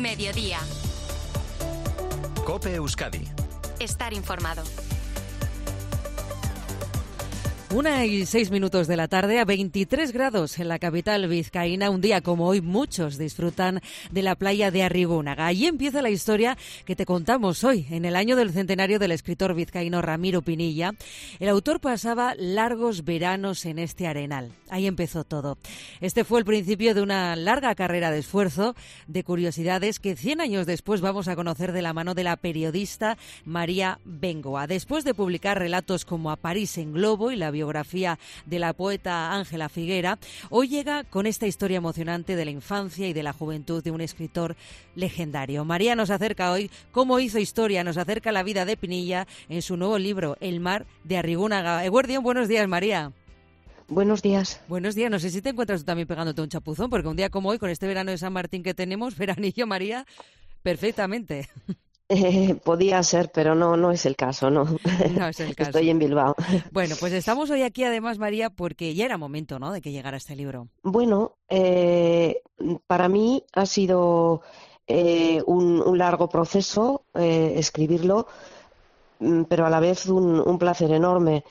Mediodía. COPE Euskadi. Estar informado. 1:06 de la tarde, a 23 grados en la capital vizcaína. Un día como hoy muchos disfrutan de la playa de Arrigúnaga. Allí empieza la historia que te contamos hoy. En el año del centenario del escritor vizcaíno Ramiro Pinilla, el autor pasaba largos veranos en este arenal. Ahí empezó todo. Este fue el principio de una larga carrera de esfuerzo, de curiosidades que 100 años después vamos a conocer de la mano de la periodista María Bengoa. Después de publicar relatos como A París en globo y la biografía de la poeta Ángela Figuera, hoy llega con esta historia emocionante de la infancia y de la juventud de un escritor legendario. María nos acerca hoy cómo hizo historia, nos acerca la vida de Pinilla en su nuevo libro, El mar de Arrigúnaga. Eguerdión, buenos días, María. Buenos días. Buenos días. No sé si te encuentras tú también pegándote un chapuzón, porque un día como hoy, con este verano de San Martín que tenemos, veranillo, María, perfectamente. Podía ser, pero no es el caso, ¿no? No es el caso. Estoy en Bilbao. Bueno, pues estamos hoy aquí además, María, porque ya era momento, ¿no?, de que llegara este libro. Bueno, para mí ha sido un largo proceso escribirlo, pero a la vez un placer enorme.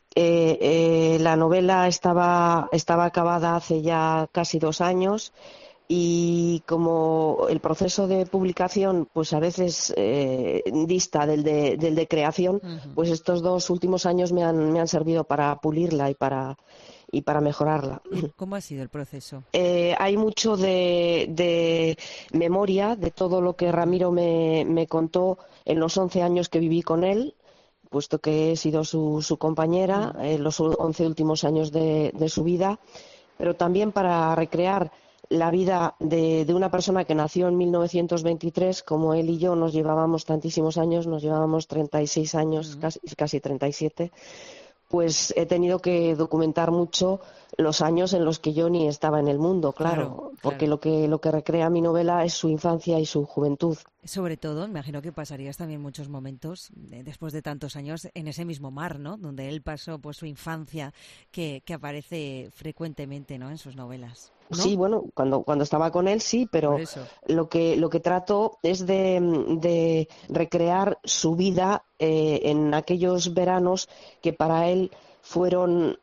La novela estaba acabada hace ya casi 2 años. Y como el proceso de publicación pues a veces dista del de creación, pues estos 2 últimos años me han servido para pulirla y para mejorarla. ¿Cómo ha sido el proceso? Hay mucho de memoria de todo lo que Ramiro me contó en los 11 años que viví con él, puesto que he sido su compañera en los 11 últimos años de su vida, pero también para recrear la vida de una persona que nació en 1923, como él y yo nos llevábamos tantísimos años, nos llevábamos 36 años, casi 37, pues he tenido que documentar mucho los años en los que yo ni estaba en el mundo, claro. Porque lo que recrea mi novela es su infancia y su juventud. Sobre todo, imagino que pasarías también muchos momentos, después de tantos años, en ese mismo mar, ¿no?, donde él pasó pues su infancia, que aparece frecuentemente, ¿no?, en sus novelas, ¿no? Sí, bueno, cuando estaba con él sí, pero lo que trato es de recrear su vida en aquellos veranos que para él fueron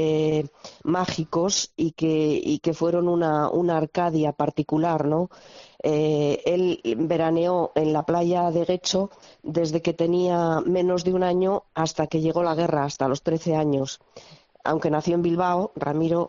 mágicos y que fueron una Arcadia particular, ¿no? Él veraneó en la playa de Guecho desde que tenía menos de 1 año hasta que llegó la guerra, hasta los 13 años. Aunque nació en Bilbao, Ramiro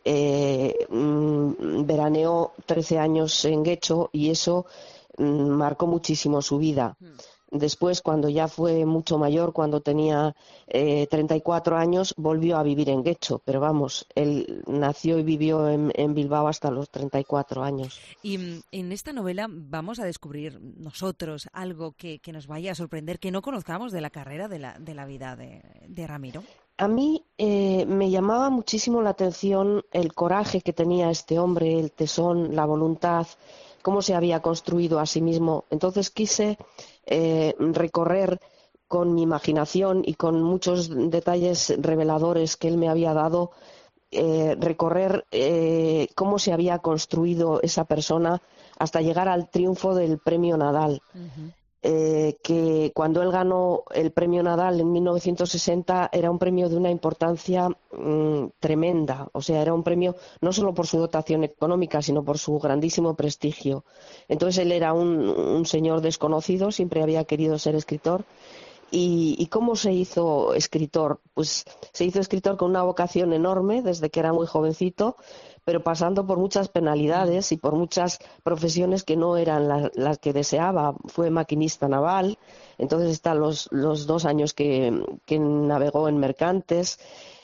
veraneó 13 años en Guecho y eso marcó muchísimo su vida. Después, cuando ya fue mucho mayor, cuando tenía 34 años, volvió a vivir en Guecho. Pero vamos, él nació y vivió en Bilbao hasta los 34 años. Y en esta novela vamos a descubrir nosotros algo que nos vaya a sorprender, que no conozcamos de la carrera, de la vida de Ramiro. A mí me llamaba muchísimo la atención el coraje que tenía este hombre, el tesón, la voluntad, cómo se había construido a sí mismo. Entonces quise recorrer con mi imaginación y con muchos detalles reveladores que él me había dado, recorrer cómo se había construido esa persona hasta llegar al triunfo del premio Nadal. Que cuando él ganó el premio Nadal en 1960 era un premio de una importancia tremenda, o sea, era un premio no solo por su dotación económica, sino por su grandísimo prestigio. Entonces él era un señor desconocido, siempre había querido ser escritor. ¿Y cómo se hizo escritor? Pues se hizo escritor con una vocación enorme desde que era muy jovencito, pero pasando por muchas penalidades y por muchas profesiones que no eran las que deseaba. Fue maquinista naval, entonces están los 2 años que navegó en mercantes.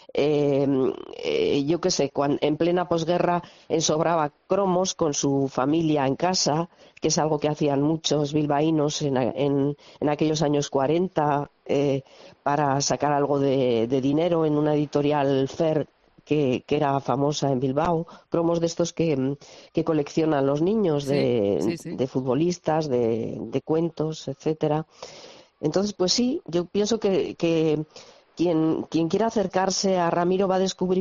Yo qué sé, en plena posguerra ensobraba cromos con su familia en casa, que es algo que hacían muchos bilbaínos en aquellos años 40, para sacar algo de dinero en una editorial FER que era famosa en Bilbao, cromos de estos que coleccionan los niños de futbolistas, de cuentos, etcétera. Entonces, pues sí, yo pienso que quien quiera acercarse a Ramiro va a descubrir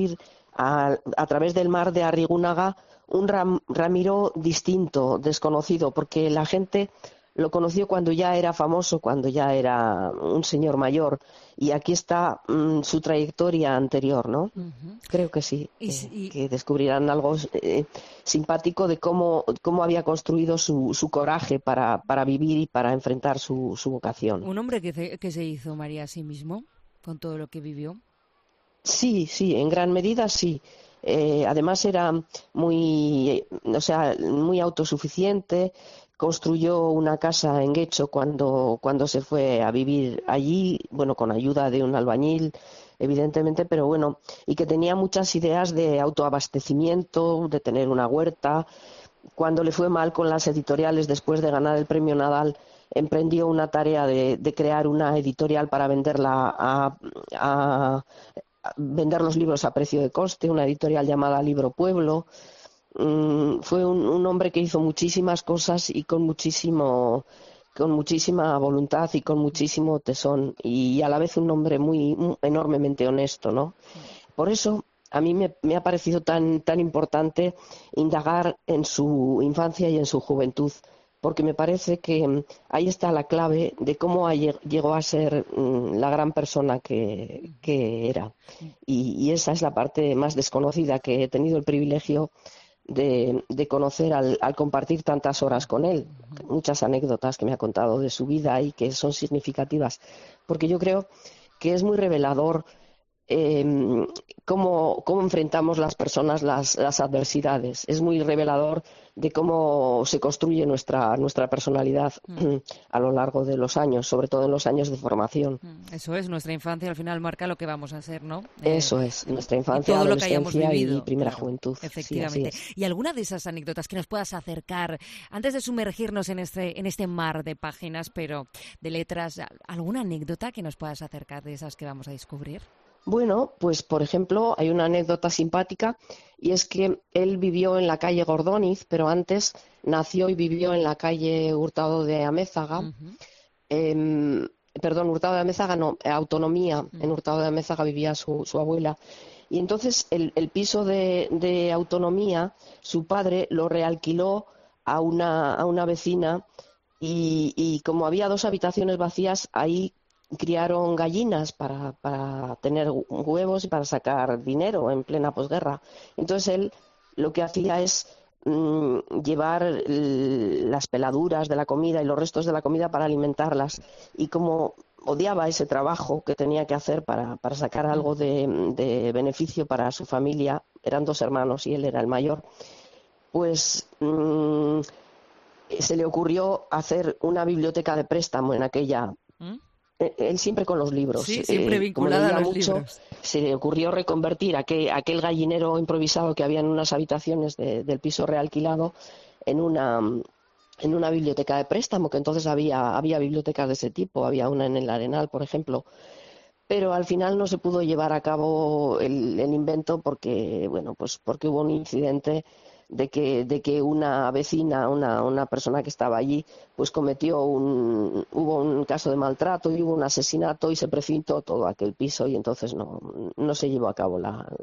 a través del mar de Arrigúnaga un Ramiro distinto, desconocido, porque la gente lo conoció cuando ya era famoso, cuando ya era un señor mayor, y aquí está su trayectoria anterior, ¿no? Ujú. Creo que sí, Y que descubrirán algo simpático de cómo había construido su coraje para vivir y para enfrentar su vocación. un hombre que se hizo María a sí mismo, con todo lo que vivió. Sí, sí, en gran medida sí. Además era o sea, muy autosuficiente. Construyó una casa en Guecho cuando se fue a vivir allí, bueno, con ayuda de un albañil, evidentemente, pero bueno, y que tenía muchas ideas de autoabastecimiento, de tener una huerta. Cuando le fue mal con las editoriales después de ganar el premio Nadal, emprendió una tarea de crear una editorial para venderla a vender los libros a precio de coste, una editorial llamada Libro Pueblo. Fue un hombre que hizo muchísimas cosas y con muchísima voluntad y con muchísimo tesón, y a la vez un hombre enormemente honesto, ¿no? Por eso a mí me ha parecido tan importante indagar en su infancia y en su juventud, porque me parece que ahí está la clave de cómo llegó a ser la gran persona que era. Y esa es la parte más desconocida que he tenido el privilegio de conocer al compartir tantas horas con él. Muchas anécdotas que me ha contado de su vida y que son significativas, porque yo creo que es muy revelador cómo enfrentamos las personas las adversidades. Es muy revelador de cómo se construye nuestra personalidad a lo largo de los años, sobre todo en los años de formación. Eso es, nuestra infancia al final marca lo que vamos a ser, ¿no? Eso es, nuestra Y infancia, todo lo que hayamos adolescencia y vivido, primera claro, juventud. Sí, así efectivamente. es. ¿Y alguna de esas anécdotas que nos puedas acercar antes de sumergirnos en este mar de páginas, pero de letras, alguna anécdota que nos puedas acercar de esas que vamos a descubrir? Bueno, pues por ejemplo, hay una anécdota simpática, y es que él vivió en la calle Gordóniz, pero antes nació y vivió en la calle Hurtado de Amézaga. Ujú. Perdón, Hurtado de Amézaga no, Autonomía. En Hurtado de Amézaga vivía su abuela. Y entonces el piso de Autonomía, su padre lo realquiló a una vecina, y como había dos habitaciones vacías, ahí criaron gallinas para tener huevos y para sacar dinero en plena posguerra. Entonces él lo que hacía es llevar las peladuras de la comida y los restos de la comida para alimentarlas. Y como odiaba ese trabajo que tenía que hacer para sacar algo de beneficio para su familia, eran dos hermanos y él era el mayor, pues se le ocurrió hacer una biblioteca de préstamo en aquella. ¿Mm? Él siempre con los libros. Sí, siempre Como vinculada a leía los mucho, libros. se le ocurrió reconvertir aquel gallinero improvisado que había en unas habitaciones del piso realquilado en una biblioteca de préstamo, que entonces había bibliotecas de ese tipo, había una en el Arenal, por ejemplo. Pero al final no se pudo llevar a cabo el invento porque, bueno, pues porque hubo un incidente de que una vecina, una persona que estaba allí, pues hubo un caso de maltrato y hubo un asesinato, y se precipitó todo aquel piso, y entonces no se llevó a cabo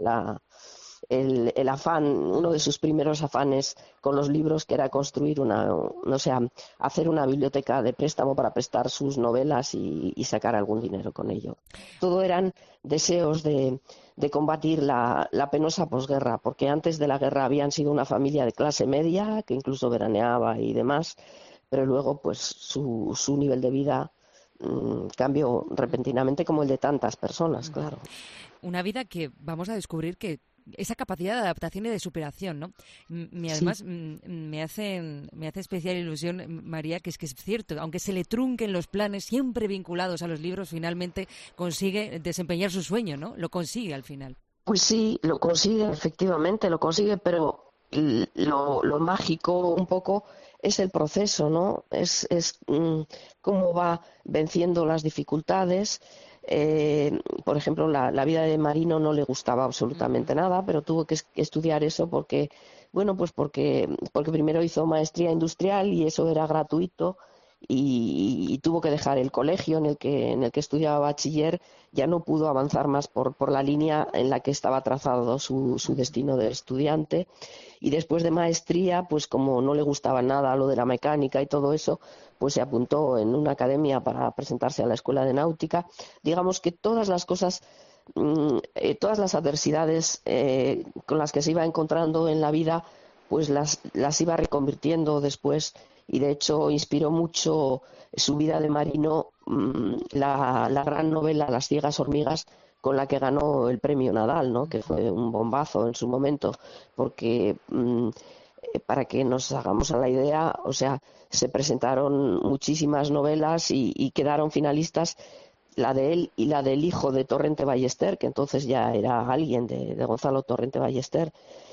el afán, uno de sus primeros afanes con los libros, que era construir hacer una biblioteca de préstamo para prestar sus novelas y sacar algún dinero con ello. Todo eran deseos de combatir la penosa posguerra, porque antes de la guerra habían sido una familia de clase media que incluso veraneaba y demás, pero luego pues su nivel de vida cambió repentinamente, como el de tantas personas, claro. Una vida que vamos a descubrir que esa capacidad de adaptación y de superación, ¿no? Sí. Además, me hace especial ilusión, María, que es cierto, aunque se le trunquen los planes siempre vinculados a los libros, finalmente consigue desempeñar su sueño, ¿no? Lo consigue al final. Pues sí, lo consigue, efectivamente, lo consigue, pero lo mágico un poco es el proceso, ¿no? Es cómo va venciendo las dificultades. Por ejemplo, la vida de marino no le gustaba absolutamente nada, pero tuvo que estudiar eso porque primero hizo maestría industrial y eso era gratuito, y tuvo que dejar el colegio en el que estudiaba bachiller. Ya no pudo avanzar más por la línea en la que estaba trazado su destino de estudiante, y después de maestría, pues como no le gustaba nada lo de la mecánica y todo eso, pues se apuntó en una academia para presentarse a la escuela de náutica. Digamos que todas las cosas, todas las adversidades con las que se iba encontrando en la vida, pues las iba reconvirtiendo después, y de hecho inspiró mucho su vida de marino, la gran novela Las ciegas hormigas, con la que ganó el premio Nadal, ¿no? Que fue un bombazo en su momento, porque para que nos hagamos a la idea, o sea, se presentaron muchísimas novelas y quedaron finalistas la de él y la del hijo de Torrente Ballester, que entonces ya era alguien de Gonzalo Torrente Ballester,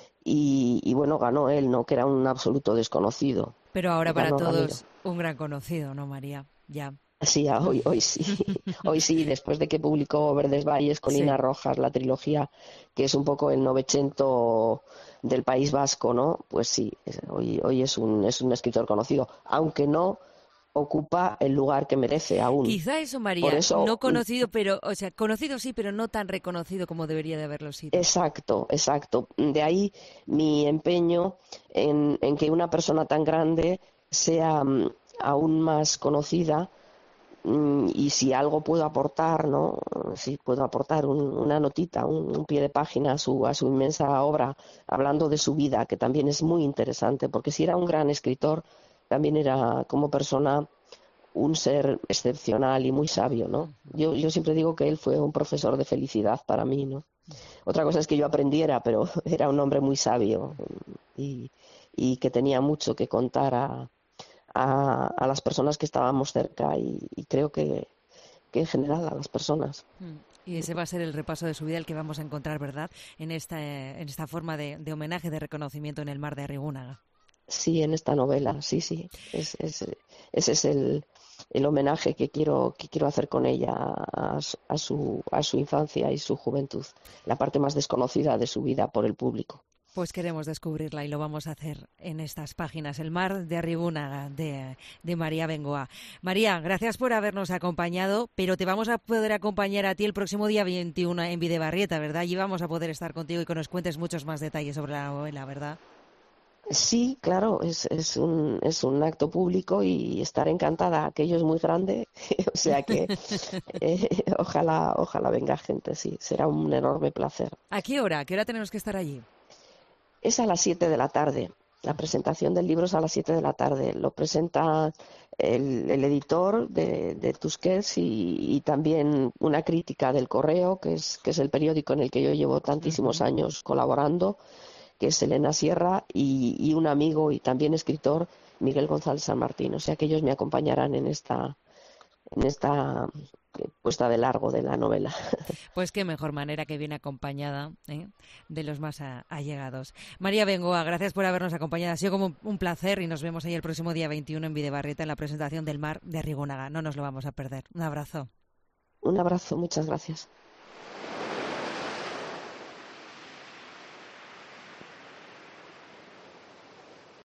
y bueno, ganó él, ¿no? Que era un absoluto desconocido. Pero ahora para Ganó todos Ramiro. un gran conocido, ¿no, María? Ya. Sí, hoy sí. Hoy sí, después de que publicó Verdes Valles, Sí. Colinas Rojas, la trilogía, que es un poco el Novecento del País Vasco, ¿no? Pues sí, hoy es un escritor conocido, aunque no ocupa el lugar que merece aún. Quizá eso, Por María, eso, no conocido, pero, o sea, conocido sí, pero no tan reconocido como debería de haberlo sido. exacto, exacto. De ahí mi empeño en que una persona tan grande sea aún más conocida. Y si algo puedo aportar, ¿no? Si puedo aportar una notita, un pie de página a su inmensa obra, hablando de su vida, que también es muy interesante, porque si era un gran escritor, también era como persona un ser excepcional y muy sabio, ¿no? Yo siempre digo que él fue un profesor de felicidad para mí, ¿no? Otra cosa es que yo aprendiera, pero era un hombre muy sabio, y, y que tenía mucho que contar a las personas que estábamos cerca, y creo que en general a las personas. Y ese va a ser el repaso de su vida el que vamos a encontrar, ¿verdad? En esta forma de homenaje, de reconocimiento en el mar de Arrigúnaga. Sí, en esta novela, sí, sí. Ese es el homenaje que quiero hacer con ella a su infancia y su juventud, la parte más desconocida de su vida por el público. Pues queremos descubrirla y lo vamos a hacer en estas páginas. El mar de Arrigúnaga, de María Bengoa. María, gracias por habernos acompañado, pero te vamos a poder acompañar a ti el próximo día 21 en Bidebarrieta, ¿verdad? Allí vamos a poder estar contigo y que nos cuentes muchos más detalles sobre la novela, ¿verdad? Sí, claro, es un acto público y estaré encantada. Aquello es muy grande, o sea que ojalá venga gente, sí, será un enorme placer. ¿A qué hora? ¿A qué hora tenemos que estar allí? Es a las 7 de la tarde. La presentación del libro es a las 7 de la tarde. Lo presenta el editor de Tusquets, y también una crítica del Correo, que es el periódico en el que yo llevo tantísimos años colaborando, que es Elena Sierra, y un amigo y también escritor, Miguel González San Martín. O sea que ellos me acompañarán en esta puesta de largo de la novela. Pues qué mejor manera que viene acompañada, ¿eh?, de los más allegados. María Bengoa, gracias por habernos acompañado. Ha sido como un placer y nos vemos ahí el próximo día 21 en Bidebarrieta en la presentación del mar de Arrigúnaga. No nos lo vamos a perder. Un abrazo. Un abrazo, muchas gracias.